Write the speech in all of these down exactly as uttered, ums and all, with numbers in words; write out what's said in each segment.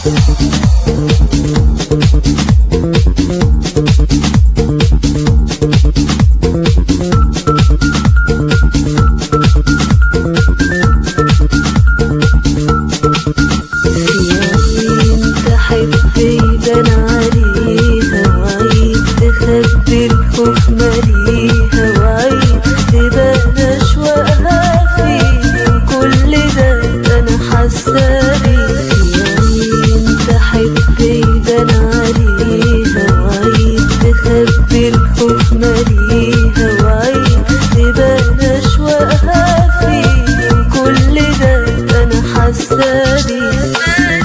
تخبي الخوف ماليها وعيد تبان أشواقها فيه، كل ده أنا حاسة بيه. يمين تحب يبان عليها وعيد تخبي الخوف ماليها وعيد تبان أشواقها فيه، كل ده أنا حاسة بيه.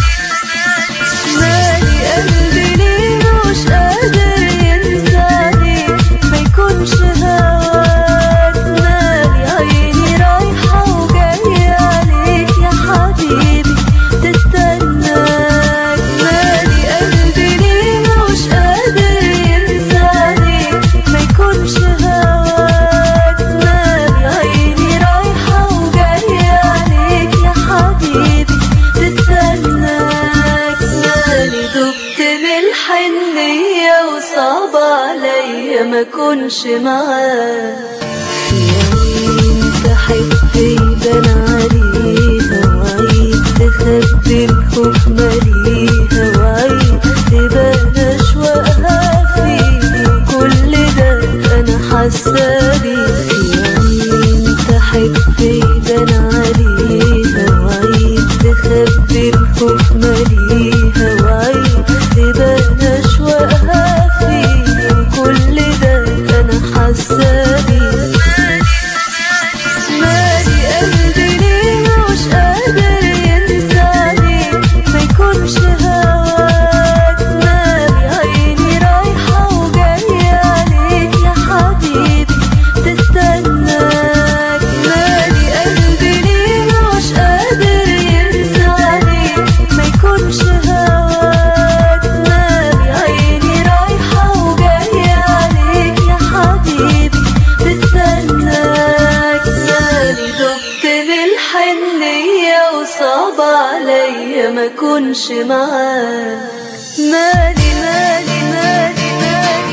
وصعب عليا ما كنش معاه. يمين تحب يبان عليها وعيد تخبي الخوف ماليها وعيد تبان أشواقها فيه، كل ده أنا حاسة بيه. يمين تحب يبان عليها وعيد تخبي الخوف ماليها وعيد تبان أشواقها فيه، كل ده أنا حاسة بيه. مالي قلبي ليه مش قادر ينساني، ما يكونش هواك. مالي عيني رايحة وجاية عليك يا حبيبي تستناك. مالي قلبي ليه مش قادر ينساني، ما يكونش هواك. مالي عيني رايحة وجاية عليك يا حبيبي تستناك. مالي دبت بالحنية وصعب عليا ما كنش معاك. مالي مالي مالي مالي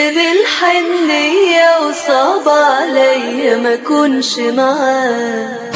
وصعب عليا ما كنش معاك.